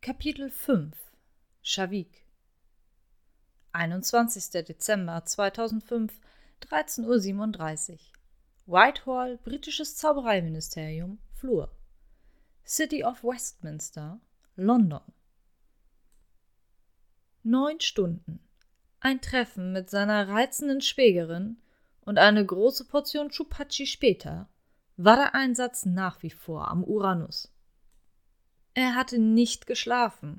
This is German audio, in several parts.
Kapitel 5 Shavik 21. Dezember 2005, 13:37 Uhr. Whitehall, britisches Zaubereiministerium, Flur. City of Westminster, London. 9 Stunden. Ein Treffen mit seiner reizenden Schwägerin und eine große Portion Chupachi später war der Einsatz nach wie vor am Uranus. Er hatte nicht geschlafen.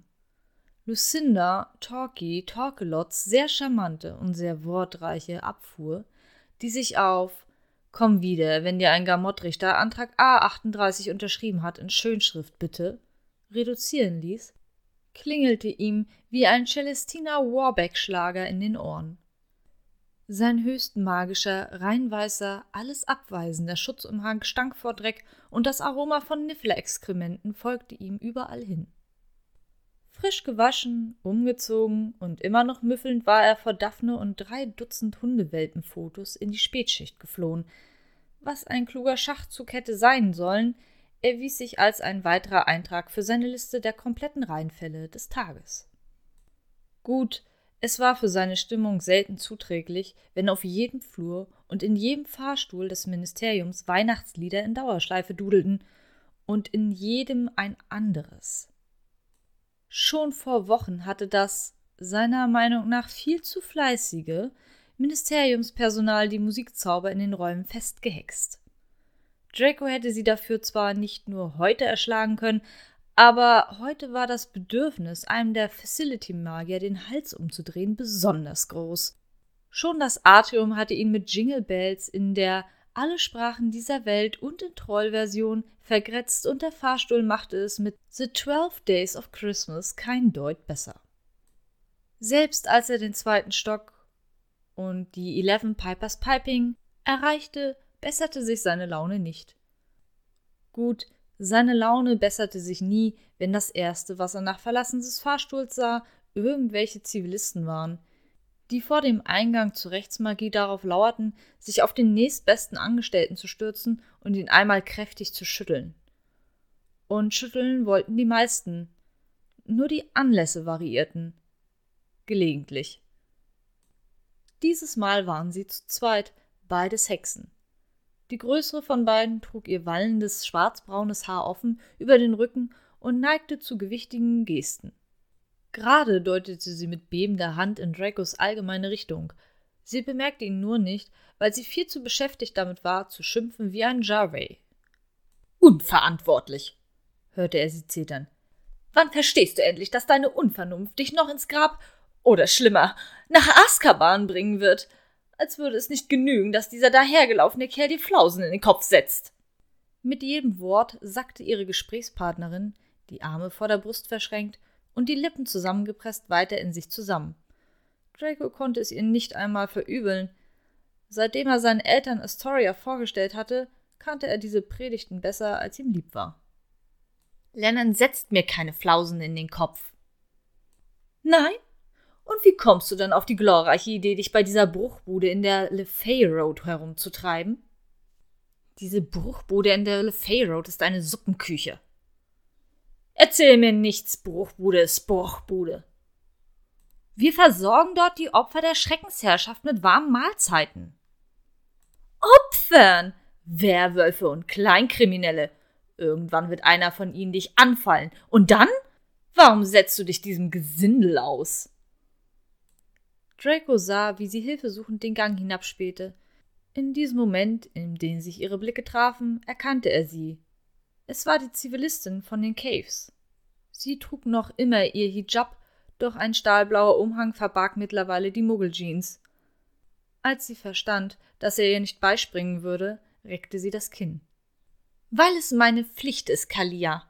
Lucinda Talkelots sehr charmante und sehr wortreiche Abfuhr, die sich auf »Komm wieder, wenn dir ein Gamottrichter Antrag A38 unterschrieben hat, in Schönschrift bitte« reduzieren ließ, klingelte ihm wie ein Celestina Warbeck-Schlager in den Ohren. Sein höchst magischer, rein weißer, alles abweisender Schutzumhang stank vor Dreck und das Aroma von Niffler-Exkrementen folgte ihm überall hin. Frisch gewaschen, umgezogen und immer noch müffelnd war er vor Daphne und 3 Dutzend Hundewelpenfotos in die Spätschicht geflohen. Was ein kluger Schachzug hätte sein sollen, erwies sich als ein weiterer Eintrag für seine Liste der kompletten Reinfälle des Tages. Gut, es war für seine Stimmung selten zuträglich, wenn auf jedem Flur und in jedem Fahrstuhl des Ministeriums Weihnachtslieder in Dauerschleife dudelten und in jedem ein anderes. Schon vor Wochen hatte das, seiner Meinung nach viel zu fleißige, Ministeriumspersonal die Musikzauber in den Räumen festgehext. Draco hätte sie dafür zwar nicht nur heute erschlagen können, aber heute war das Bedürfnis, einem der Facility-Magier den Hals umzudrehen, besonders groß. Schon das Atrium hatte ihn mit Jingle Bells in der Alle Sprachen dieser Welt und in Troll-Version vergrätzt und der Fahrstuhl machte es mit The 12 Days of Christmas kein Deut besser. Selbst als er den 2. Stock und die 11 Pipers Piping erreichte, besserte sich seine Laune nicht. Gut, seine Laune besserte sich nie, wenn das Erste, was er nach Verlassen des Fahrstuhls sah, irgendwelche Zivilisten waren, die vor dem Eingang zur Rechtsmagie darauf lauerten, sich auf den nächstbesten Angestellten zu stürzen und ihn einmal kräftig zu schütteln. Und schütteln wollten die meisten. Nur die Anlässe variierten. Gelegentlich. Dieses Mal waren sie zu zweit, beides Hexen. Die größere von beiden trug ihr wallendes, schwarzbraunes Haar offen über den Rücken und neigte zu gewichtigen Gesten. Gerade deutete sie mit bebender Hand in Dracos allgemeine Richtung. Sie bemerkte ihn nur nicht, weil sie viel zu beschäftigt damit war, zu schimpfen wie ein Jarvey. »Unverantwortlich«, hörte er sie zetern. »Wann verstehst du endlich, dass deine Unvernunft dich noch ins Grab, oder schlimmer, nach Azkaban bringen wird? Als würde es nicht genügen, dass dieser dahergelaufene Kerl die Flausen in den Kopf setzt.« Mit jedem Wort sackte ihre Gesprächspartnerin, die Arme vor der Brust verschränkt und die Lippen zusammengepresst, weiter in sich zusammen. Draco konnte es ihr nicht einmal verübeln. Seitdem er seinen Eltern Astoria vorgestellt hatte, kannte er diese Predigten besser, als ihm lieb war. »Lennon setzt mir keine Flausen in den Kopf.« »Nein? Und wie kommst du dann auf die glorreiche Idee, dich bei dieser Bruchbude in der Le Fay Road herumzutreiben?« »Diese Bruchbude in der Le Fay Road ist eine Suppenküche.« »Erzähl mir nichts, Bruchbude ist Bruchbude. Wir versorgen dort die Opfer der Schreckensherrschaft mit warmen Mahlzeiten.« »Opfern? Werwölfe und Kleinkriminelle. Irgendwann wird einer von ihnen dich anfallen. Und dann? Warum setzt du dich diesem Gesindel aus?« Draco sah, wie sie hilfesuchend den Gang hinabspähte. In diesem Moment, in dem sich ihre Blicke trafen, erkannte er sie. Es war die Zivilistin von den Caves. Sie trug noch immer ihr Hijab, doch ein stahlblauer Umhang verbarg mittlerweile die Muggeljeans. Als sie verstand, dass er ihr nicht beispringen würde, reckte sie das Kinn. »Weil es meine Pflicht ist, Kalia.«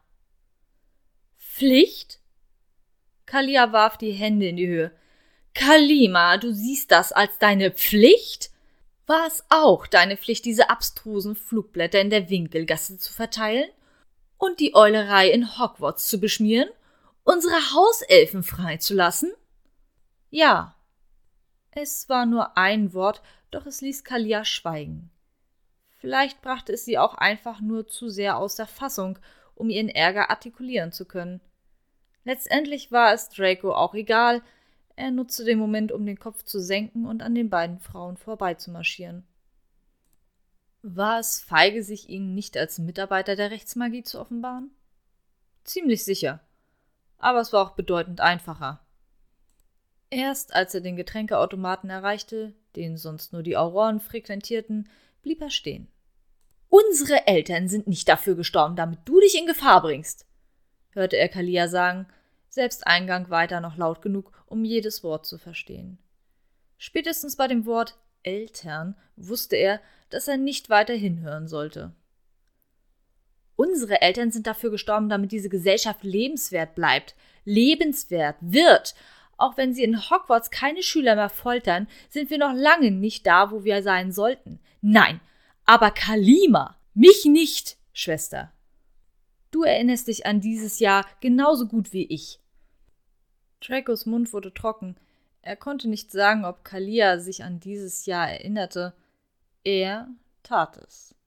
»Pflicht?« Kalia warf die Hände in die Höhe. »Kalima, du siehst das als deine Pflicht? War es auch deine Pflicht, diese abstrusen Flugblätter in der Winkelgasse zu verteilen? Und die Eulerei in Hogwarts zu beschmieren? Unsere Hauselfen freizulassen?« »Ja.« Es war nur ein Wort, doch es ließ Kalia schweigen. Vielleicht brachte es sie auch einfach nur zu sehr aus der Fassung, um ihren Ärger artikulieren zu können. Letztendlich war es Draco auch egal. Er nutzte den Moment, um den Kopf zu senken und an den beiden Frauen vorbeizumarschieren. War es feige, sich ihnen nicht als Mitarbeiter der Rechtsmagie zu offenbaren? Ziemlich sicher. Aber es war auch bedeutend einfacher. Erst als er den Getränkeautomaten erreichte, den sonst nur die Auroren frequentierten, blieb er stehen. »Unsere Eltern sind nicht dafür gestorben, damit du dich in Gefahr bringst«, hörte er Kalia sagen, selbst Eingang weiter noch laut genug, um jedes Wort zu verstehen. Spätestens bei dem Wort Eltern wusste er, dass er nicht weiter hinhören sollte. »Unsere Eltern sind dafür gestorben, damit diese Gesellschaft lebenswert bleibt, lebenswert wird. Auch wenn sie in Hogwarts keine Schüler mehr foltern, sind wir noch lange nicht da, wo wir sein sollten. Nein, aber Kalima, mich nicht, Schwester. Du erinnerst dich an dieses Jahr genauso gut wie ich.« Dracos Mund wurde trocken. Er konnte nicht sagen, ob Kalia sich an dieses Jahr erinnerte. Er tat es.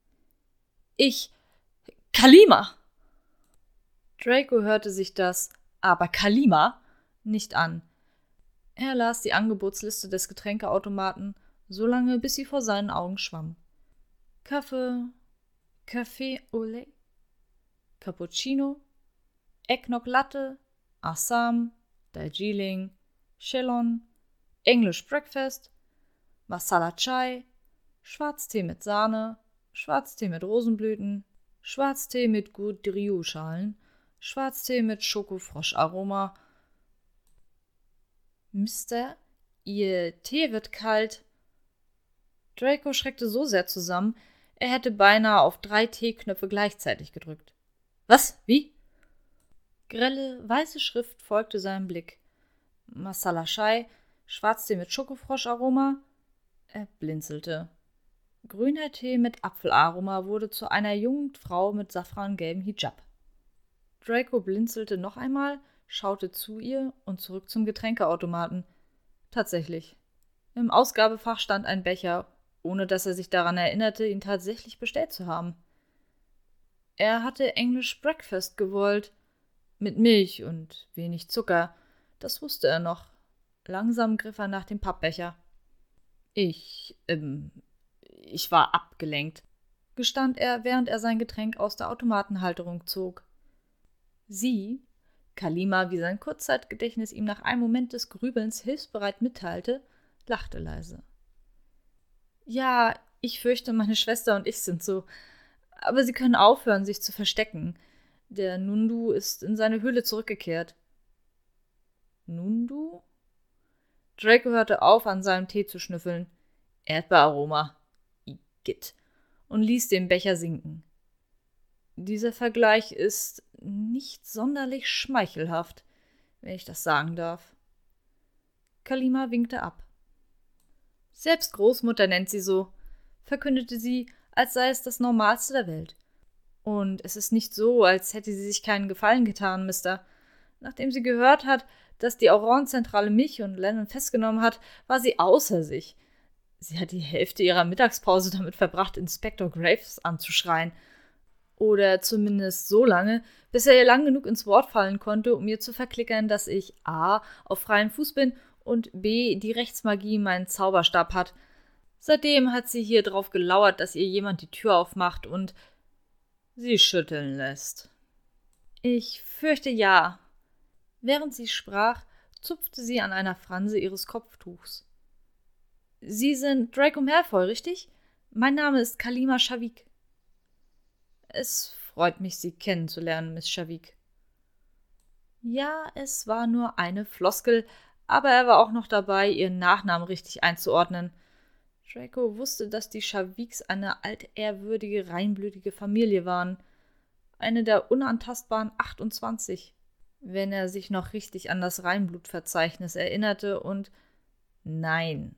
Kalima! Draco hörte sich das »aber Kalima« nicht an. Er las die Angebotsliste des Getränkeautomaten, so lange, bis sie vor seinen Augen schwamm. Café au lait, Cappuccino, Eggnog Latte, Assam, Darjeeling, Ceylon, English Breakfast, Masala Chai, Schwarztee mit Sahne, Schwarztee mit Rosenblüten, Schwarztee mit Goudriou-Schalen, Schwarztee mit Schokofroscharoma. »Mister, Ihr Tee wird kalt.« Draco schreckte so sehr zusammen, er hätte beinahe auf 3 Teeknöpfe gleichzeitig gedrückt. »Was? Wie?« Grelle, weiße Schrift folgte seinem Blick. Masala Chai, Schwarztee mit Schokofroscharoma. Er blinzelte. Grüner Tee mit Apfelaroma wurde zu einer jungen Frau mit safrangelbem Hijab. Draco blinzelte noch einmal, schaute zu ihr und zurück zum Getränkeautomaten. Tatsächlich. Im Ausgabefach stand ein Becher, ohne dass er sich daran erinnerte, ihn tatsächlich bestellt zu haben. Er hatte English Breakfast gewollt, mit Milch und wenig Zucker. Das wusste er noch. Langsam griff er nach dem Pappbecher. Ich war abgelenkt«, gestand er, während er sein Getränk aus der Automatenhalterung zog. Sie, Kalima, wie sein Kurzzeitgedächtnis ihm nach einem Moment des Grübelns hilfsbereit mitteilte, lachte leise. »Ja, ich fürchte, meine Schwester und ich sind so. Aber Sie können aufhören, sich zu verstecken. Der Nundu ist in seine Höhle zurückgekehrt.« »Nundu?« Draco hörte auf, an seinem Tee zu schnüffeln. Erdbeeraroma. Igitt. Und ließ den Becher sinken. Dieser Vergleich ist nicht sonderlich schmeichelhaft, wenn ich das sagen darf. Kalima winkte ab. »Selbst Großmutter nennt sie so«, verkündete sie, als sei es das Normalste der Welt. »Und es ist nicht so, als hätte sie sich keinen Gefallen getan, Mister. Nachdem sie gehört hat, dass die Aurorenzentrale mich und Lennon festgenommen hat, war sie außer sich. Sie hat die Hälfte ihrer Mittagspause damit verbracht, Inspektor Graves anzuschreien. Oder zumindest so lange, bis er ihr lang genug ins Wort fallen konnte, um ihr zu verklickern, dass ich a. auf freiem Fuß bin und b. die Rechtsmagie meinen Zauberstab hat. Seitdem hat sie hier drauf gelauert, dass ihr jemand die Tür aufmacht und sie schütteln lässt.« »Ich fürchte ja.« Während sie sprach, zupfte sie an einer Franse ihres Kopftuchs. »Sie sind Draco Malfoy, richtig? Mein Name ist Kalima Shavik.« »Es freut mich, Sie kennenzulernen, Miss Shavik.« Ja, es war nur eine Floskel, aber er war auch noch dabei, ihren Nachnamen richtig einzuordnen. Draco wusste, dass die Shaviks eine altehrwürdige, reinblütige Familie waren. Eine der unantastbaren 28, wenn er sich noch richtig an das Reinblutverzeichnis erinnerte, und nein,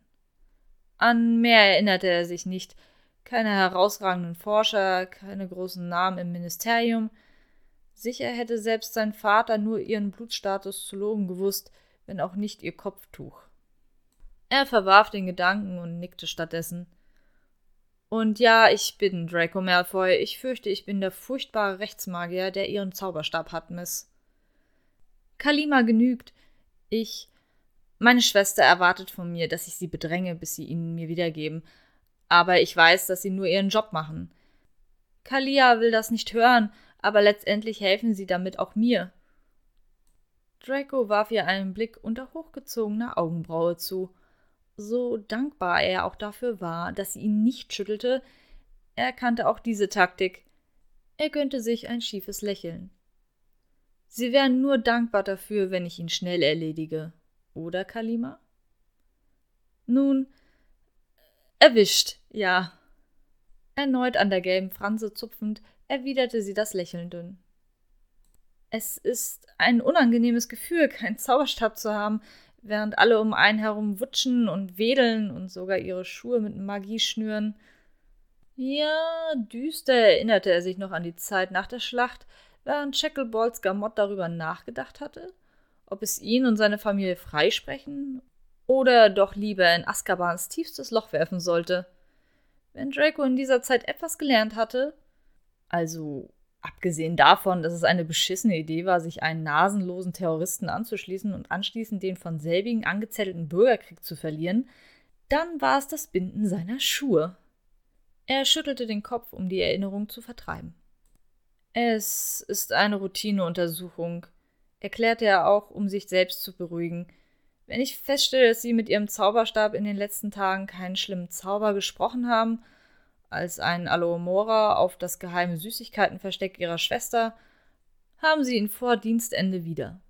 an mehr erinnerte er sich nicht. Keine herausragenden Forscher, keine großen Namen im Ministerium. Sicher hätte selbst sein Vater nur ihren Blutstatus zu loben gewusst, wenn auch nicht ihr Kopftuch. Er verwarf den Gedanken und nickte stattdessen. »Und ja, ich bin Draco Malfoy. Ich fürchte, ich bin der furchtbare Rechtsmagier, der ihren Zauberstab hat, Miss.« Kalima genügt. Meine Schwester erwartet von mir, dass ich sie bedränge, bis sie ihn mir wiedergeben. Aber ich weiß, dass sie nur ihren Job machen. Kalia will das nicht hören, aber letztendlich helfen sie damit auch mir. Draco warf ihr einen Blick unter hochgezogener Augenbraue zu. So dankbar er auch dafür war, dass sie ihn nicht schüttelte, er kannte auch diese Taktik. Er gönnte sich ein schiefes Lächeln. Sie wären nur dankbar dafür, wenn ich ihn schnell erledige. Oder, Kalima? Nun, erwischt, ja. Erneut an der gelben Franse zupfend, erwiderte sie das Lächeln dünn. Es ist ein unangenehmes Gefühl, keinen Zauberstab zu haben, während alle um einen herum wutschen und wedeln und sogar ihre Schuhe mit Magie schnüren. Ja, düster erinnerte er sich noch an die Zeit nach der Schlacht, während Shacklebolts Gamot darüber nachgedacht hatte, ob es ihn und seine Familie freisprechen oder doch lieber in Azkabans tiefstes Loch werfen sollte. Wenn Draco in dieser Zeit etwas gelernt hatte, also abgesehen davon, dass es eine beschissene Idee war, sich einen nasenlosen Terroristen anzuschließen und anschließend den von selbigen angezettelten Bürgerkrieg zu verlieren, dann war es das Binden seiner Schuhe. Er schüttelte den Kopf, um die Erinnerung zu vertreiben. Es ist eine Routineuntersuchung, erklärte er auch, um sich selbst zu beruhigen. Wenn ich feststelle, dass Sie mit Ihrem Zauberstab in den letzten Tagen keinen schlimmen Zauber gesprochen haben, als ein Alohomora auf das geheime Süßigkeitenversteck Ihrer Schwester, haben Sie ihn vor Dienstende wieder.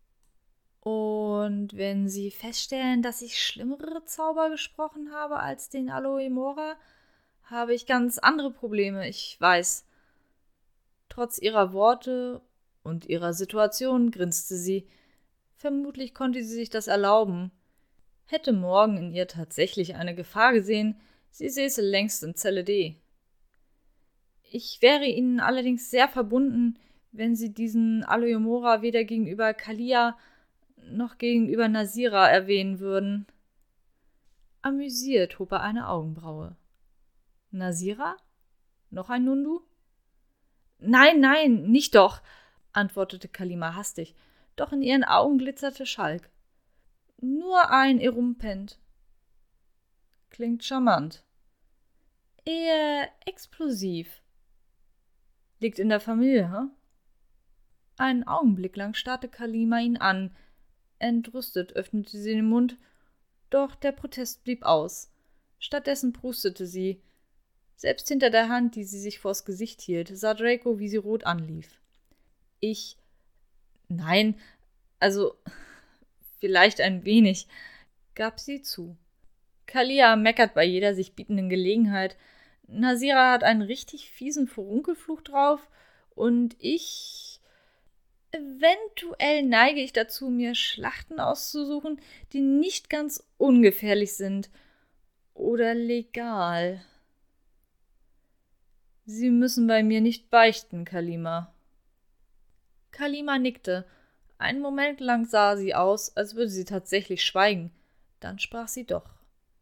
Und wenn Sie feststellen, dass ich schlimmere Zauber gesprochen habe als den Alohomora, habe ich ganz andere Probleme, ich weiß. Trotz ihrer Worte und ihrer Situation grinste sie. Vermutlich konnte sie sich das erlauben. Hätte morgen in ihr tatsächlich eine Gefahr gesehen, sie säße längst in Zelle D. Ich wäre Ihnen allerdings sehr verbunden, wenn Sie diesen Alohomora weder gegenüber Kalia noch gegenüber Nasira erwähnen würden. Amüsiert hob er eine Augenbraue. Nasira? Noch ein Nundu? Nein, nicht doch, antwortete Kalima hastig, doch in ihren Augen glitzerte Schalk. Nur ein Erumpent. Klingt charmant. Eher explosiv. Liegt in der Familie, hm? Einen Augenblick lang starrte Kalima ihn an. Entrüstet öffnete sie den Mund, doch der Protest blieb aus. Stattdessen prustete sie. Selbst hinter der Hand, die sie sich vors Gesicht hielt, sah Draco, wie sie rot anlief. Nein, also, vielleicht ein wenig, gab sie zu. Kalia meckert bei jeder sich bietenden Gelegenheit. Nasira hat einen richtig fiesen Furunkelfluch drauf und eventuell neige ich dazu, mir Schlachten auszusuchen, die nicht ganz ungefährlich sind oder legal. Sie müssen bei mir nicht beichten, Kalima. Kalima nickte. Einen Moment lang sah sie aus, als würde sie tatsächlich schweigen. Dann sprach sie doch.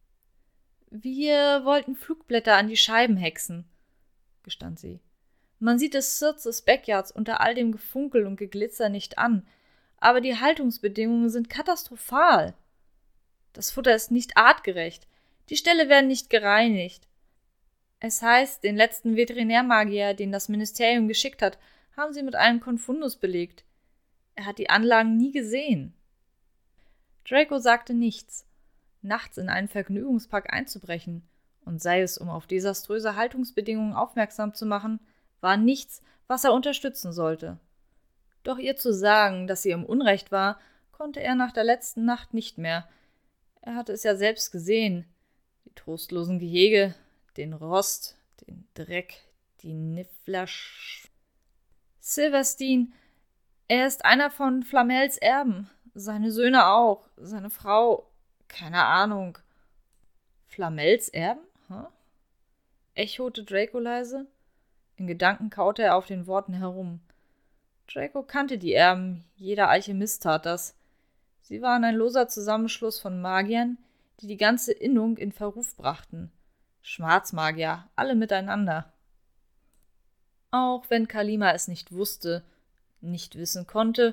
Wir wollten Flugblätter an die Scheiben hexen, gestand sie. Man sieht es Sirts des Backyards unter all dem Gefunkel und Geglitzer nicht an, aber die Haltungsbedingungen sind katastrophal. Das Futter ist nicht artgerecht. Die Ställe werden nicht gereinigt. Es heißt, den letzten Veterinärmagier, den das Ministerium geschickt hat, haben sie mit einem Konfundus belegt. Er hat die Anlagen nie gesehen. Draco sagte nichts. Nachts in einen Vergnügungspark einzubrechen, und sei es, um auf desaströse Haltungsbedingungen aufmerksam zu machen, war nichts, was er unterstützen sollte. Doch ihr zu sagen, dass sie im Unrecht war, konnte er nach der letzten Nacht nicht mehr. Er hatte es ja selbst gesehen. Die trostlosen Gehege, den Rost, den Dreck, die Niffler. Silverstein, er ist einer von Flamels Erben. Seine Söhne auch, seine Frau, keine Ahnung. Flamels Erben? Echote Draco leise. In Gedanken kaute er auf den Worten herum. Draco kannte die Erben, jeder Alchemist tat das. Sie waren ein loser Zusammenschluss von Magiern, die die ganze Innung in Verruf brachten. Schwarzmagier, alle miteinander. Auch wenn Kalima es nicht wusste, nicht wissen konnte,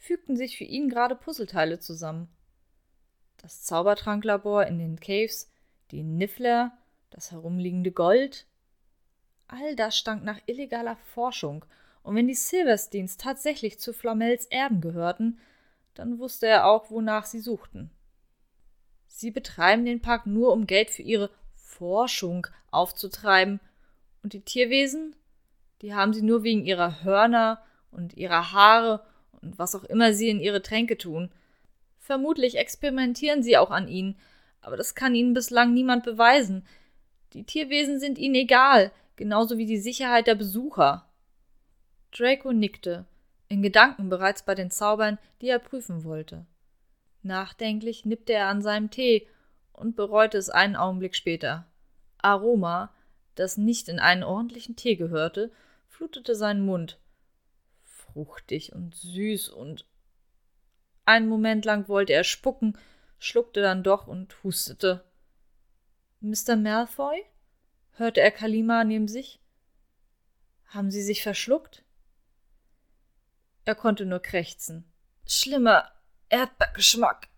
fügten sich für ihn gerade Puzzleteile zusammen. Das Zaubertranklabor in den Caves, die Niffler, das herumliegende Gold. All das stank nach illegaler Forschung, und wenn die Silversteins tatsächlich zu Flamels Erben gehörten, dann wusste er auch, wonach sie suchten. Sie betreiben den Park nur, um Geld für ihre Forschung aufzutreiben, und die Tierwesen, die haben sie nur wegen ihrer Hörner und ihrer Haare und was auch immer sie in ihre Tränke tun. Vermutlich experimentieren sie auch an ihnen, aber das kann ihnen bislang niemand beweisen. Die Tierwesen sind ihnen egal, genauso wie die Sicherheit der Besucher. Draco nickte, in Gedanken bereits bei den Zaubern, die er prüfen wollte. Nachdenklich nippte er an seinem Tee und bereute es einen Augenblick später. Aroma, das nicht in einen ordentlichen Tee gehörte, flutete seinen Mund. Fruchtig und süß und... Einen Moment lang wollte er spucken, schluckte dann doch und hustete. »Mr. Malfoy?« hörte er Kalima neben sich. »Haben Sie sich verschluckt?« Er konnte nur krächzen. »Schlimmer Erdbeergeschmack«,